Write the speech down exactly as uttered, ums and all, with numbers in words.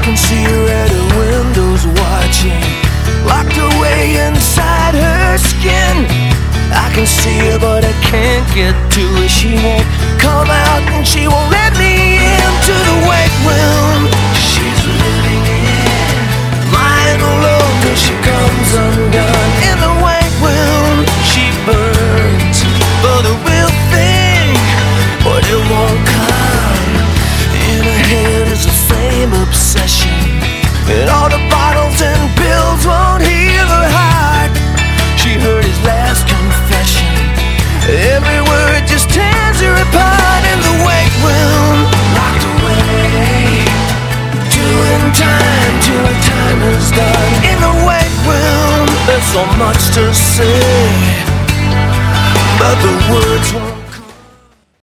can see her at her windows watching, locked away inside her skin. I can see her but I can't get to her. She won't come out and she won't let me into the white room she's living in. Lying alone till she comes undone. In the white room she burns for the real thing, but it won't come. In her head is a fame obsession, and all the bottles and pills won't heal her heart. She heard his last confession, every word just tears her apart. In the white room, locked away, doing time till her time is done. In the white room, there's so much to say.